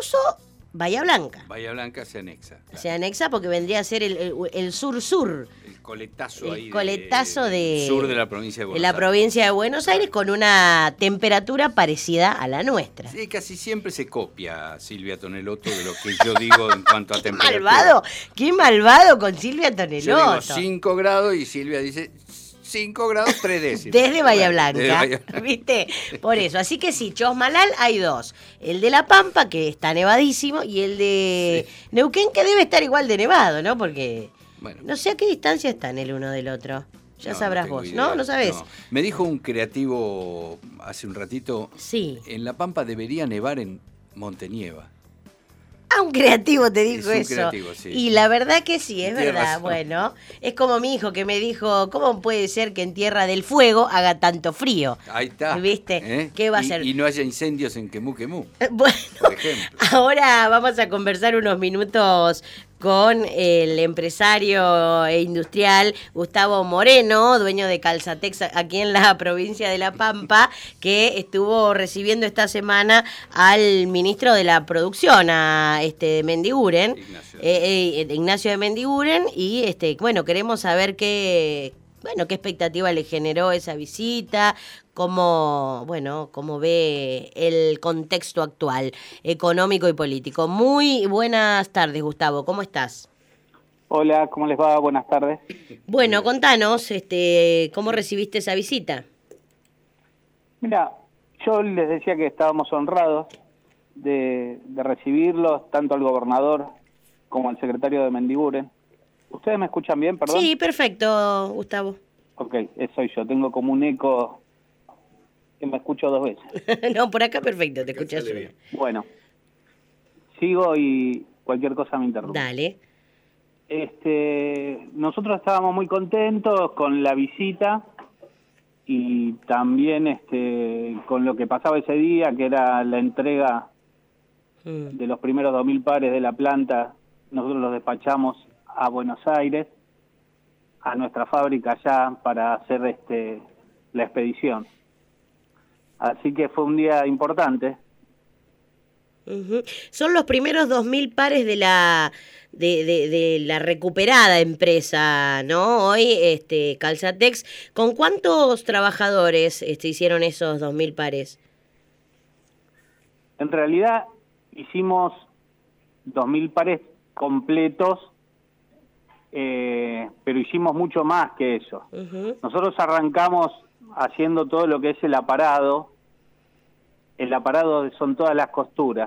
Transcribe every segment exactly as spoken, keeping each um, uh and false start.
famoso Bahía Blanca. Bahía Blanca se anexa. Claro. Se anexa porque vendría a ser el, el, el sur-sur. El coletazo el ahí. coletazo de, de, sur de la provincia de Buenos de la Aires. provincia de Buenos Aires, con una temperatura parecida a la nuestra. Sí, casi siempre se copia Silvia Tonelotto de lo que yo digo en cuanto a ¡Qué temperatura. malvado! ¡Qué malvado con Silvia Tonelotto! Yo digo cinco grados y Silvia dice cinco grados tres décimos. Desde Bahía Blanca, Desde Bahía Blanca. ¿Viste? Por eso. Así que sí, Chosmalal hay dos. El de La Pampa, que está nevadísimo, y el de sí. Neuquén, que debe estar igual de nevado, ¿no? Porque bueno, no sé a qué distancia están el uno del otro. Ya no, sabrás no vos, idea. ¿no? ¿No sabés? No. Me dijo un creativo hace un ratito, sí. En La Pampa debería nevar en Montenieva. Ah, un creativo te dijo es un eso. Creativo, sí. Y la verdad que sí, es Tienes verdad. razón. Bueno, es como mi hijo que me dijo, ¿cómo puede ser que en Tierra del Fuego haga tanto frío? Ahí está. ¿Viste? ¿Eh? ¿Qué va y, a ser? Y no haya incendios en Quemú Quemú. Bueno, por ejemplo. Ahora vamos a conversar unos minutos con el empresario e industrial Gustavo Moreno, dueño de Calzatex aquí en la provincia de La Pampa, que estuvo recibiendo esta semana al ministro de la Producción, a este Mendiguren, Ignacio, eh, eh, Ignacio de Mendiguren, y este, bueno, queremos saber qué, bueno, qué expectativa le generó esa visita, cómo, bueno, cómo ve el contexto actual, económico y político. Muy buenas tardes, Gustavo, ¿cómo estás? Hola, ¿cómo les va? Buenas tardes. Bueno, contanos, este, ¿cómo recibiste esa visita? Mira, yo les decía que estábamos honrados de, de recibirlos, tanto al gobernador como al secretario de Mendiguren. ¿Ustedes me escuchan bien, perdón? Sí, perfecto, Gustavo. Ok, eso soy yo, tengo como un eco que me escucho dos veces. No, por acá perfecto, te escuchas bien. Bueno, sigo y cualquier cosa me interrumpe. Dale. Este, nosotros estábamos muy contentos con la visita y también este, con lo que pasaba ese día, que era la entrega mm. de los primeros dos mil pares de la planta. Nosotros los despachamos a Buenos Aires, a nuestra fábrica allá, para hacer este la expedición. Así que fue un día importante. Uh-huh. Son los primeros dos mil pares de la de, de, de la recuperada empresa, ¿no? Hoy, este, Calzatex. ¿Con cuántos trabajadores este, hicieron esos dos mil pares? En realidad hicimos dos mil pares completos, eh, pero hicimos mucho más que eso. Uh-huh. Nosotros arrancamos haciendo todo lo que es el aparado. El aparado son todas las costuras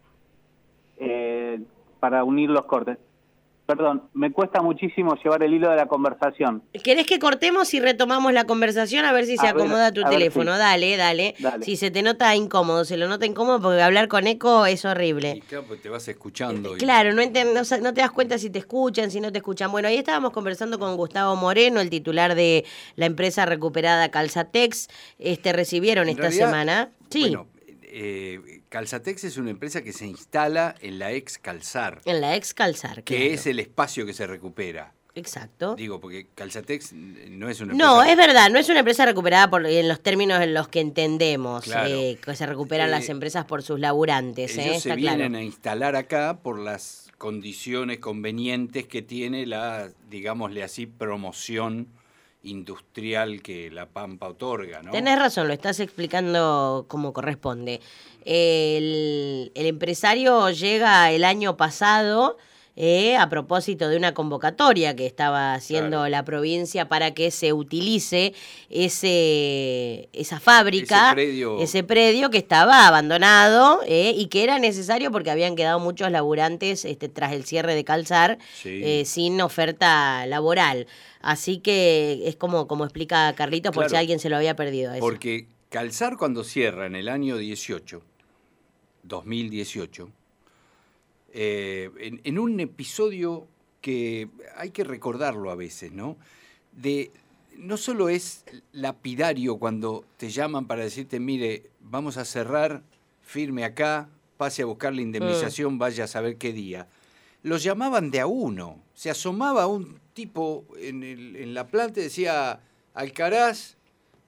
eh, para unir los cortes. Perdón, me cuesta muchísimo llevar el hilo de la conversación. ¿Querés que cortemos y retomamos la conversación a ver si a se ver, acomoda tu teléfono? Si. Dale, dale, dale. Si se te nota incómodo, se lo nota incómodo porque hablar con eco es horrible. Y claro, pues te vas escuchando. Y... Claro, no, ent- no, no te das cuenta si te escuchan, si no te escuchan. Bueno, ahí estábamos conversando con Gustavo Moreno, el titular de la empresa recuperada Calzatex. Este, recibieron en esta realidad, semana. Sí. Bueno, Eh, Calzatex es una empresa que se instala en la ex Calzar. En la ex Calzar, que claro. es el espacio que se recupera. Exacto. Digo, porque Calzatex no es una empresa... No, es verdad, no es una empresa recuperada por, en los términos en los que entendemos, claro. eh, que se recuperan eh, las empresas por sus laburantes. Ellos eh, se está vienen claro. a instalar acá por las condiciones convenientes que tiene la, digámosle así, promoción industrial que La Pampa otorga, ¿no? Tenés razón, lo estás explicando como corresponde. El, el empresario llega el año pasado eh, a propósito de una convocatoria que estaba haciendo claro. la provincia para que se utilice ese esa fábrica, ese predio, ese predio que estaba abandonado eh, y que era necesario porque habían quedado muchos laburantes este, tras el cierre de Calzar sí. eh, sin oferta laboral. Así que es como, como explica Carlitos, por claro, si alguien se lo había perdido. Eso. Porque Calzar cuando cierra en el año dieciocho, dos mil dieciocho, eh, en, en un episodio que hay que recordarlo a veces, ¿no? De, no solo es lapidario cuando te llaman para decirte, mire, vamos a cerrar, firme acá, pase a buscar la indemnización, mm. vaya a saber qué día. Los llamaban de a uno, se asomaba un tipo en, el, en la planta y decía Alcaraz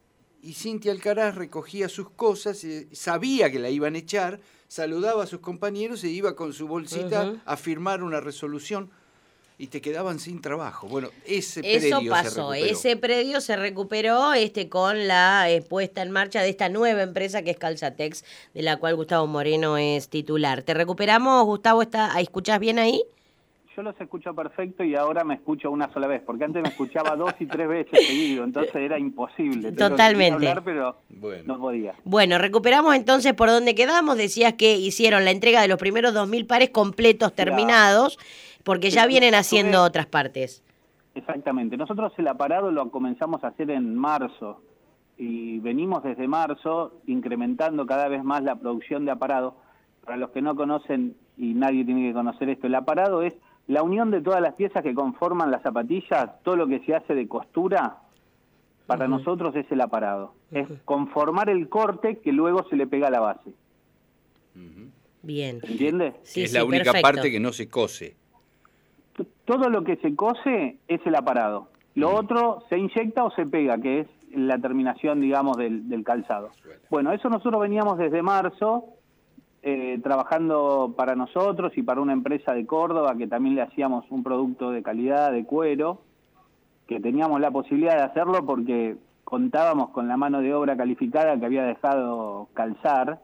y Cintia Alcaraz recogía sus cosas, eh, sabía que la iban a echar, saludaba a sus compañeros e iba con su bolsita uh-huh. a firmar una resolución y te quedaban sin trabajo. Bueno, ese Eso predio pasó, se recuperó. ese predio se recuperó este, con la eh, puesta en marcha de esta nueva empresa que es Calzatex, de la cual Gustavo Moreno es titular. ¿Te recuperamos, Gustavo? Está, ¿escuchás bien ahí? Yo los escucho perfecto y ahora me escucho una sola vez, porque antes me escuchaba dos y tres veces seguido, entonces era imposible. Totalmente. Hablar, pero bueno. no podía. Bueno, recuperamos entonces por donde quedamos. Decías que hicieron la entrega de los primeros dos mil pares completos terminados, porque ya vienen haciendo Tuve... otras partes. Exactamente. Nosotros el aparado lo comenzamos a hacer en marzo y venimos desde marzo incrementando cada vez más la producción de aparado. Para los que no conocen, y nadie tiene que conocer esto, el aparado es la unión de todas las piezas que conforman las zapatillas. Todo lo que se hace de costura, para uh-huh. nosotros es el aparado. Uh-huh. Es conformar el corte que luego se le pega a la base. Uh-huh. Bien. ¿Entiendes? Sí, es sí, la única perfecto. parte que no se cose. Todo lo que se cose es el aparado. Lo uh-huh. otro se inyecta o se pega, que es la terminación, digamos, del, del calzado. Bueno, eso nosotros veníamos desde marzo, Eh, trabajando para nosotros y para una empresa de Córdoba que también le hacíamos un producto de calidad de cuero, que teníamos la posibilidad de hacerlo porque contábamos con la mano de obra calificada que había dejado calzar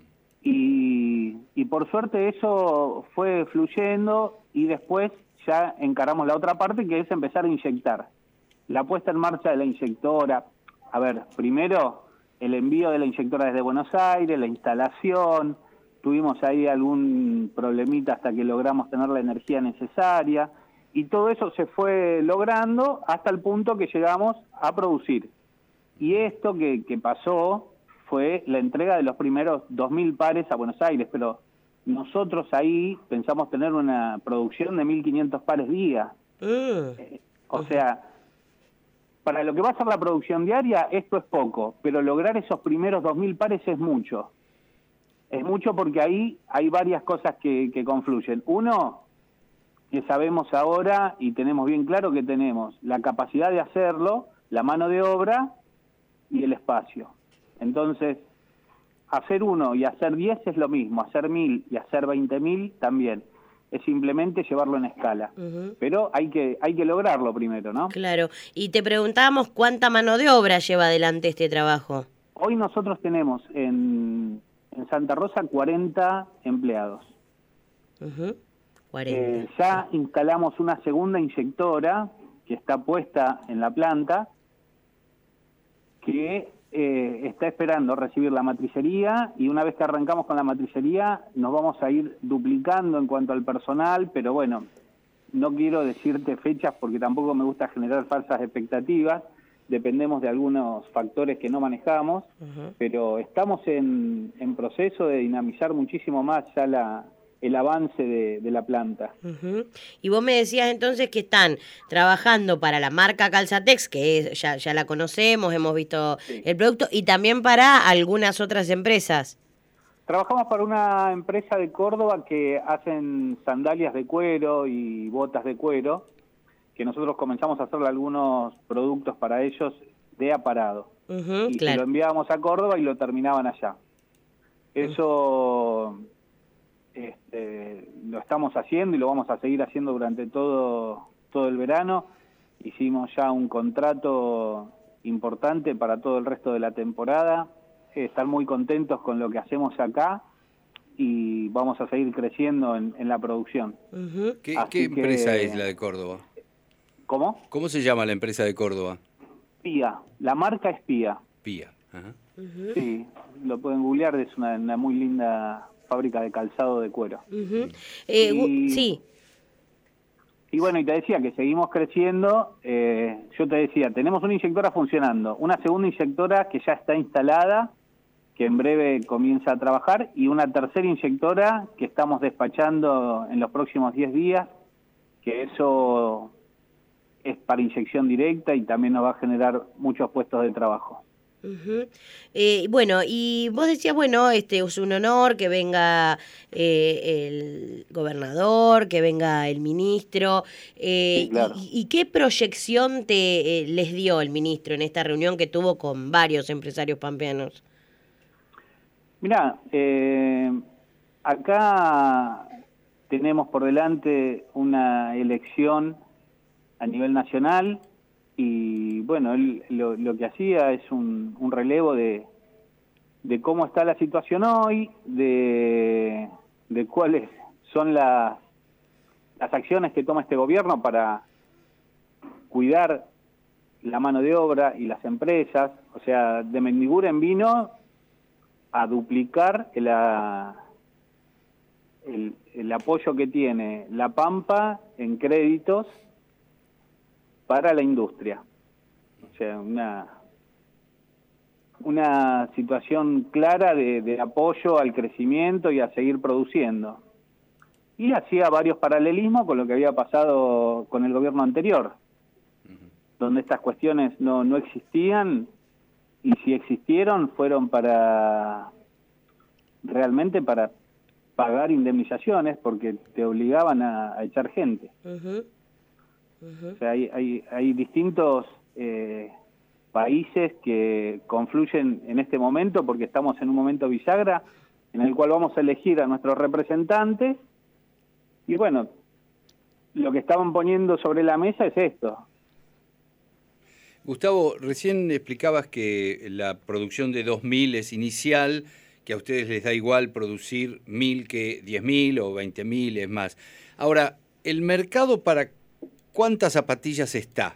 y, y por suerte eso fue fluyendo y después ya encaramos la otra parte, que es empezar a inyectar. La puesta en marcha de la inyectora, a ver, primero el envío de la inyectora desde Buenos Aires, la instalación. Tuvimos ahí algún problemita hasta que logramos tener la energía necesaria y todo eso se fue logrando hasta el punto que llegamos a producir. Y esto que, que pasó fue la entrega de los primeros dos mil pares a Buenos Aires, pero nosotros ahí pensamos tener una producción de mil quinientos pares día. Uh, eh, o uh-huh. sea, para lo que va a ser la producción diaria, esto es poco, pero lograr esos primeros dos mil pares es mucho. Es mucho porque ahí hay varias cosas que, que confluyen. Uno, que sabemos ahora y tenemos bien claro que tenemos la capacidad de hacerlo, la mano de obra y el espacio. Entonces, hacer uno y hacer diez es lo mismo, hacer mil y hacer veinte mil también. Es simplemente llevarlo en escala. Uh-huh. Pero hay que, hay que lograrlo primero, ¿no? Claro. Y te preguntábamos cuánta mano de obra lleva adelante este trabajo. Hoy nosotros tenemos en... En Santa Rosa, cuarenta empleados. Uh-huh. cuarenta. Eh, ya instalamos una segunda inyectora que está puesta en la planta, que eh, está esperando recibir la matricería, y una vez que arrancamos con la matricería nos vamos a ir duplicando en cuanto al personal, pero bueno, no quiero decirte fechas porque tampoco me gusta generar falsas expectativas. Dependemos de algunos factores que no manejamos, uh-huh. pero estamos en, en proceso de dinamizar muchísimo más ya la, el avance de, de la planta. Uh-huh. Y vos me decías entonces que están trabajando para la marca Calzatex, que es, ya, ya la conocemos, hemos visto sí. el producto, y también para algunas otras empresas. Trabajamos para una empresa de Córdoba que hacen sandalias de cuero y botas de cuero, que nosotros comenzamos a hacerle algunos productos para ellos de aparado. Uh-huh, y claro. se lo enviábamos a Córdoba y lo terminaban allá. Eso uh-huh. este, lo estamos haciendo y lo vamos a seguir haciendo durante todo, todo el verano. Hicimos ya un contrato importante para todo el resto de la temporada. Están muy contentos con lo que hacemos acá y vamos a seguir creciendo en, en la producción. Uh-huh. ¿Qué, ¿qué empresa que, es la de Córdoba? ¿Cómo? ¿Cómo se llama la empresa de Córdoba? Pía. La marca es Pía. Pía. Ajá. Uh-huh. Sí, lo pueden googlear, es una, una muy linda fábrica de calzado de cuero. Uh-huh. eh, y, sí. Y bueno, y te decía que seguimos creciendo. Eh, yo te decía, tenemos una inyectora funcionando, una segunda inyectora que ya está instalada, que en breve comienza a trabajar, y una tercera inyectora que estamos despachando en los próximos diez días, que eso es para inyección directa y también nos va a generar muchos puestos de trabajo. Uh-huh. Eh, bueno, y vos decías, bueno, este es un honor que venga eh, el gobernador, que venga el ministro. Eh, Sí, claro. y, y qué proyección te eh, les dio el ministro en esta reunión que tuvo con varios empresarios pampeanos? Mirá, eh, acá tenemos por delante una elección a nivel nacional y bueno, él lo, lo que hacía es un, un relevo de, de cómo está la situación hoy, de, de cuáles son las, las acciones que toma este gobierno para cuidar la mano de obra y las empresas. O sea, de Mendiguren vino a duplicar la, el, el apoyo que tiene La Pampa en créditos para la industria. O sea, una, una situación clara de, de apoyo al crecimiento y a seguir produciendo. Y hacía varios paralelismos con lo que había pasado con el gobierno anterior, donde estas cuestiones no, no existían, y si existieron fueron para realmente para pagar indemnizaciones, porque te obligaban a, a echar gente. Uh-huh. Uh-huh. O sea, hay, hay, hay distintos eh, países que confluyen en este momento, porque estamos en un momento bisagra en el cual vamos a elegir a nuestros representantes, y bueno, lo que estaban poniendo sobre la mesa es esto. Gustavo, recién explicabas que la producción de dos mil es inicial, que a ustedes les da igual producir mil que diez mil o veinte mil, es más. Ahora, ¿el mercado para cuántas zapatillas está?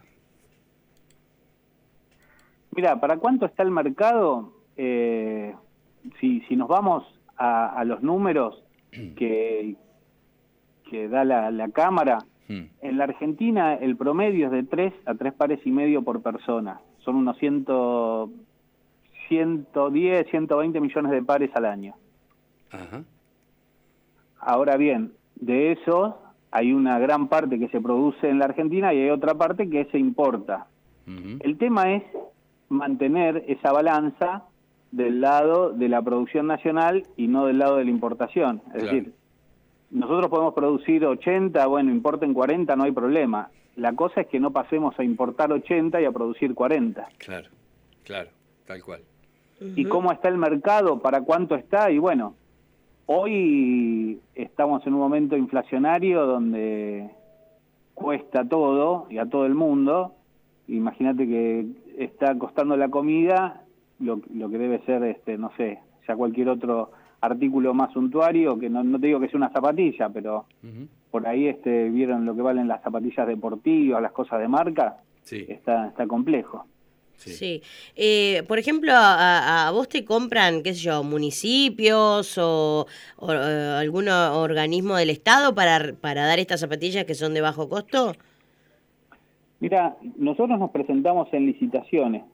Mira, ¿para cuánto está el mercado? Eh, si, si nos vamos a, a los números que, que da la, la Cámara, hmm. en la Argentina el promedio es de tres a tres pares y medio por persona. Son unos ciento, ciento diez, ciento veinte millones de pares al año. Ajá. Ahora bien, de eso hay una gran parte que se produce en la Argentina y hay otra parte que se importa. Uh-huh. El tema es mantener esa balanza del lado de la producción nacional y no del lado de la importación. Es claro. decir, nosotros podemos producir ochenta, bueno, importen cuarenta, no hay problema. La cosa es que no pasemos a importar ochenta y a producir cuarenta. Claro, claro, tal cual. Uh-huh. ¿Y cómo está el mercado? ¿Para cuánto está? Y bueno, hoy estamos en un momento inflacionario donde cuesta todo y a todo el mundo. Imagínate que está costando la comida lo, lo que debe ser, este, no sé, ya cualquier otro artículo más suntuario, que no, no te digo que sea una zapatilla, pero uh-huh. por ahí este, vieron lo que valen las zapatillas deportivas, las cosas de marca, sí. está, está complejo. Sí. sí. Eh, por ejemplo, a, a vos te compran, qué sé yo, municipios o, o uh, algún organismo del Estado para, para dar estas zapatillas que son de bajo costo. Mira, nosotros nos presentamos en licitaciones.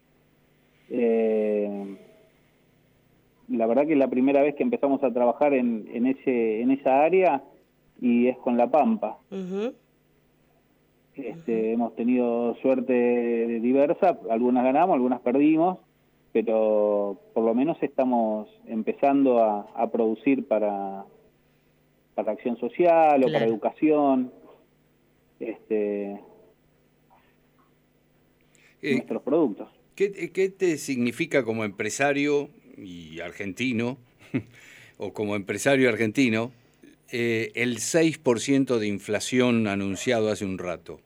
Eh, la verdad que es la primera vez que empezamos a trabajar en, en, ese, en esa área y es con La Pampa. Uh-huh. Este, uh-huh. Hemos tenido suerte diversa, algunas ganamos, algunas perdimos, pero por lo menos estamos empezando a, a producir para, para acción social o claro. para educación. Este... Eh, nuestros productos. ¿qué, ¿Qué te significa como empresario y argentino, o como empresario argentino, eh, el seis por ciento de inflación anunciado hace un rato?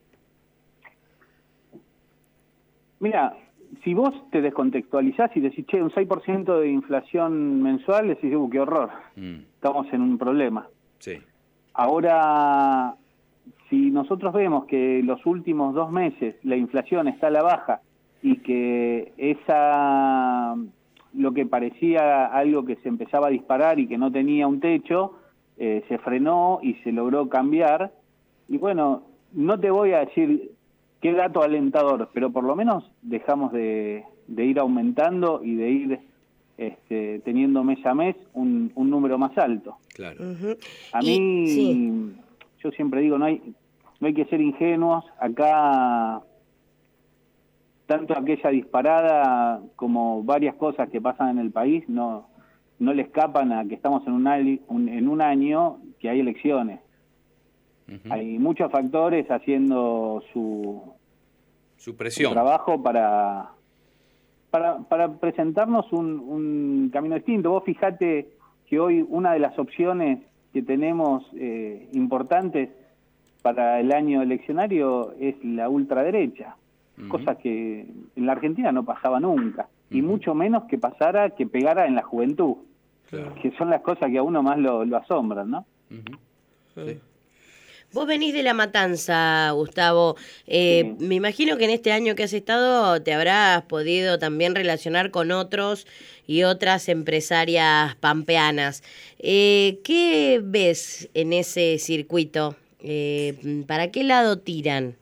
Mira, si vos te descontextualizás y decís, che, un seis por ciento de inflación mensual, decís, uh, qué horror, mm. estamos en un problema. Sí. Ahora... Si nosotros vemos que los últimos dos meses la inflación está a la baja y que esa lo que parecía algo que se empezaba a disparar y que no tenía un techo, eh, se frenó y se logró cambiar, y bueno, no te voy a decir qué dato alentador, pero por lo menos dejamos de, de ir aumentando y de ir este, teniendo mes a mes un, un número más alto. Claro. Uh-huh. A mí... Sí. Yo siempre digo, no hay no hay que ser ingenuos, acá tanto aquella disparada como varias cosas que pasan en el país no, no le escapan a que estamos en un, un, en un año que hay elecciones. Uh-huh. Hay muchos factores haciendo su, su presión, su trabajo para, para, para presentarnos un, un camino distinto. Vos fijate que hoy una de las opciones que tenemos eh, importantes para el año eleccionario es la ultraderecha, uh-huh. cosa que en la Argentina no pasaba nunca, uh-huh. y mucho menos que pasara, que pegara en la juventud, claro. que son las cosas que a uno más lo, lo asombran, ¿no? Uh-huh. Sí. Vos venís de La Matanza, Gustavo. Eh, sí. Me imagino que en este año que has estado te habrás podido también relacionar con otros y otras empresarias pampeanas. Eh, ¿Qué ves en ese circuito? Eh, ¿Para qué lado tiran?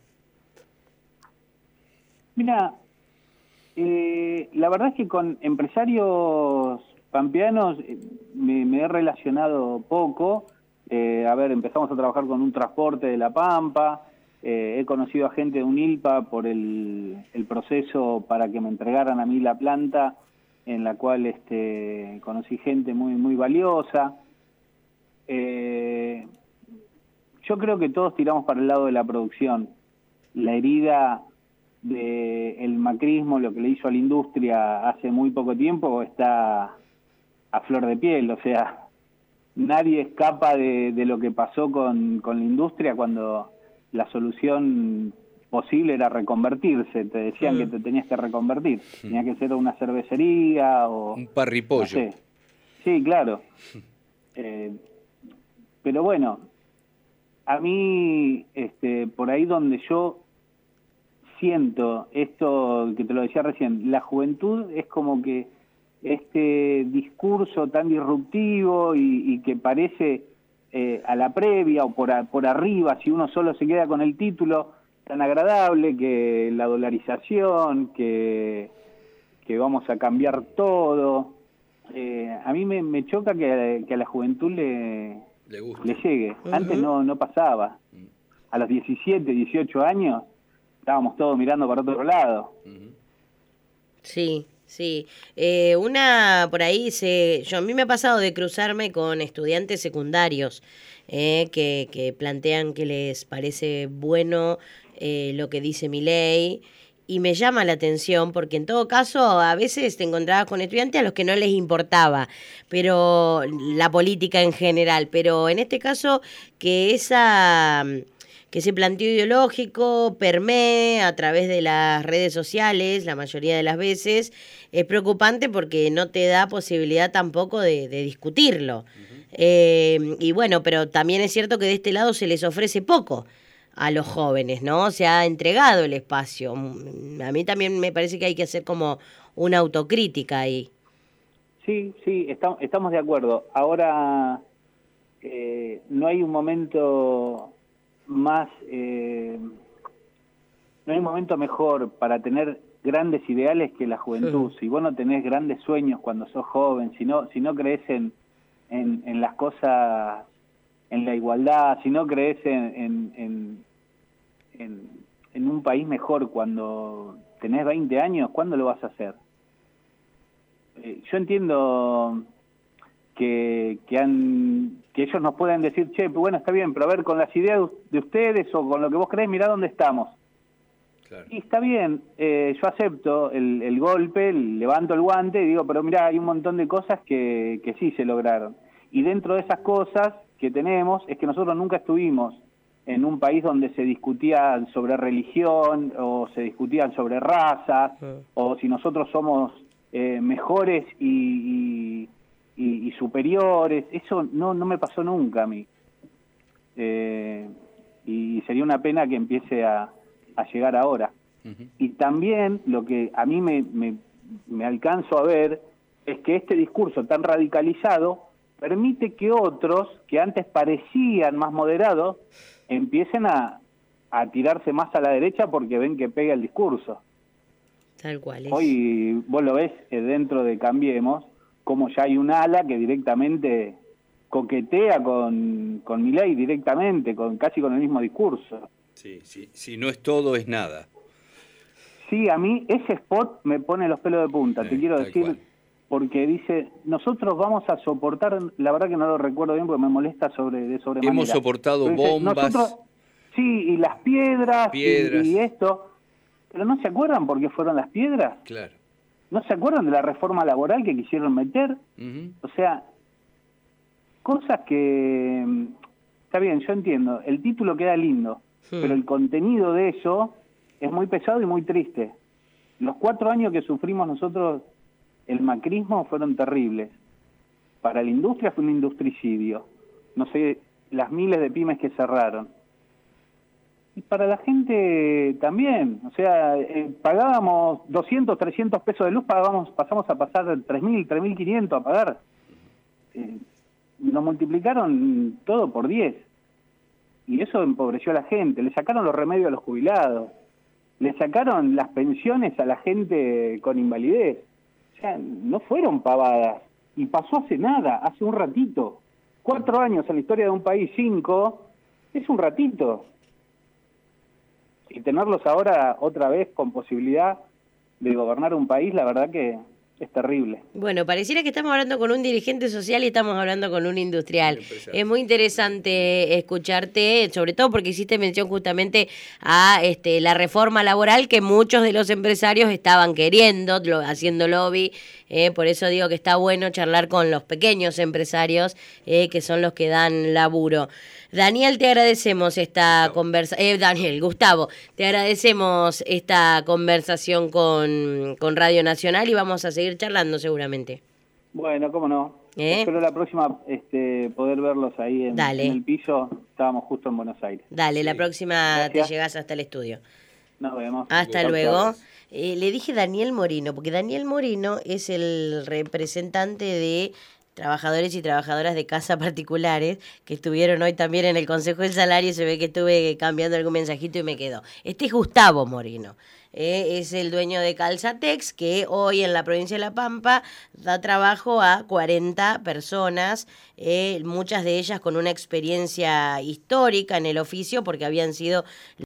Mira, eh, la verdad es que con empresarios pampeanos me, me he relacionado poco. Eh, a ver, empezamos a trabajar con un transporte de La Pampa, eh, he conocido a gente de UNILPA por el, el proceso para que me entregaran a mí la planta, en la cual este, conocí gente muy, muy valiosa. Eh, yo creo que todos tiramos para el lado de la producción. La herida del macrismo, lo que le hizo a la industria hace muy poco tiempo, está a flor de piel, o sea... Nadie escapa de, de lo que pasó con, con la industria cuando la solución posible era reconvertirse. Te decían mm. que te tenías que reconvertir. Mm. Tenía que ser una cervecería o... Un parripollo. No sé. Sí, claro. Eh, pero bueno, a mí, este, por ahí donde yo siento esto que te lo decía recién, la juventud es como que este discurso tan disruptivo y, y que parece eh, a la previa o por, a, por arriba, si uno solo se queda con el título, tan agradable, que la dolarización, que, que vamos a cambiar todo. Eh, a mí me, me choca que, que a la juventud le, le, le llegue. Uh-huh. Antes no, no pasaba. A los diecisiete, dieciocho años estábamos todos mirando para otro lado. Uh-huh. Sí. Sí, eh, una por ahí se, yo a mí me ha pasado de cruzarme con estudiantes secundarios eh, que, que plantean que les parece bueno eh, lo que dice Milei y me llama la atención porque en todo caso a veces te encontrabas con estudiantes a los que no les importaba, pero la política en general, pero en este caso que esa... que ese planteo ideológico permee a través de las redes sociales, la mayoría de las veces, es preocupante porque no te da posibilidad tampoco de, de discutirlo. Uh-huh. Eh, y bueno, pero también es cierto que de este lado se les ofrece poco a los jóvenes, ¿no? Se ha entregado el espacio. A mí también me parece que hay que hacer como una autocrítica ahí. Sí, sí, está, estamos de acuerdo. Ahora eh, no hay un momento... más eh, no hay un momento mejor para tener grandes ideales que la juventud. Sí. Si vos no tenés grandes sueños cuando sos joven, si no, si no crees en, en, en las cosas, en la igualdad, si no crees en, en, en, en, en un país mejor cuando tenés veinte años, ¿cuándo lo vas a hacer? Eh, yo entiendo que, que han que ellos nos pueden decir, che, bueno, está bien, pero a ver, con las ideas de ustedes o con lo que vos creés, mirá dónde estamos. Claro. Y está bien, eh, yo acepto el, el golpe, levanto el guante y digo, pero mirá, hay un montón de cosas que, que sí se lograron. Y dentro de esas cosas que tenemos es que nosotros nunca estuvimos en un país donde se discutían sobre religión o se discutían sobre razas, sí. o si nosotros somos eh, mejores y... y Y, y superiores, eso no no me pasó nunca a mí. Eh, y sería una pena que empiece a, a llegar ahora. Uh-huh. Y también lo que a mí me, me, me alcanzo a ver es que este discurso tan radicalizado permite que otros, que antes parecían más moderados, empiecen a, a tirarse más a la derecha porque ven que pega el discurso. Tal cual es. Hoy vos lo ves eh, dentro de Cambiemos, como ya hay un ala que directamente coquetea con, con Milei directamente, con casi con el mismo discurso. Sí, sí, si no es todo, es nada. Sí, a mí ese spot me pone los pelos de punta, Sí, te quiero tal decir, cual. porque dice, nosotros vamos a soportar, la verdad que no lo recuerdo bien porque me molesta sobre de sobremanera. Hemos soportado Pero dice, bombas, nosotros, sí, y las piedras, piedras. Y, y esto, pero ¿no se acuerdan por qué fueron las piedras? Claro. ¿No se acuerdan de la reforma laboral que quisieron meter? Uh-huh. O sea, cosas que, está bien, yo entiendo, el título queda lindo, Sí. pero el contenido de eso es muy pesado y muy triste. Los cuatro años que sufrimos nosotros el macrismo fueron terribles. Para la industria fue un industricidio. No sé, las miles de pymes que cerraron. Y para la gente también. O sea, eh, pagábamos doscientos, trescientos pesos de luz, pagábamos, pasamos a pasar tres mil, tres mil quinientos a pagar. Eh, nos multiplicaron todo por diez. Y eso empobreció a la gente. Le sacaron los remedios a los jubilados. Le sacaron las pensiones a la gente con invalidez. O sea, no fueron pavadas. Y pasó hace nada, hace un ratito. Cuatro años en la historia de un país, cinco, es un ratito. Y tenerlos ahora otra vez con posibilidad de gobernar un país, la verdad que es terrible. Bueno, pareciera que estamos hablando con un dirigente social y estamos hablando con un industrial. Es muy interesante escucharte, sobre todo porque hiciste mención justamente a este, la reforma laboral que muchos de los empresarios estaban queriendo, lo, haciendo lobby. Eh, por eso digo que está bueno charlar con los pequeños empresarios, eh, que son los que dan laburo. Daniel, te agradecemos esta conversación. Eh, Daniel, Gustavo, te agradecemos esta conversación con, con Radio Nacional y vamos a seguir charlando seguramente. Bueno, cómo no. ¿Eh? Espero la próxima este, poder verlos ahí en, Dale. en el piso. Estábamos justo en Buenos Aires. Dale, Sí. la próxima Gracias. te llegás hasta el estudio. Nos vemos. Hasta Chau, luego. chau. Eh, le dije Daniel Morino, porque Daniel Morino es el representante de trabajadores y trabajadoras de casa particulares que estuvieron hoy también en el Consejo del Salario. Se ve que estuve cambiando algún mensajito y me quedó. Este es Gustavo Morino. Eh, es el dueño de Calzatex, que hoy en la provincia de La Pampa da trabajo a cuarenta personas, eh, muchas de ellas con una experiencia histórica en el oficio porque habían sido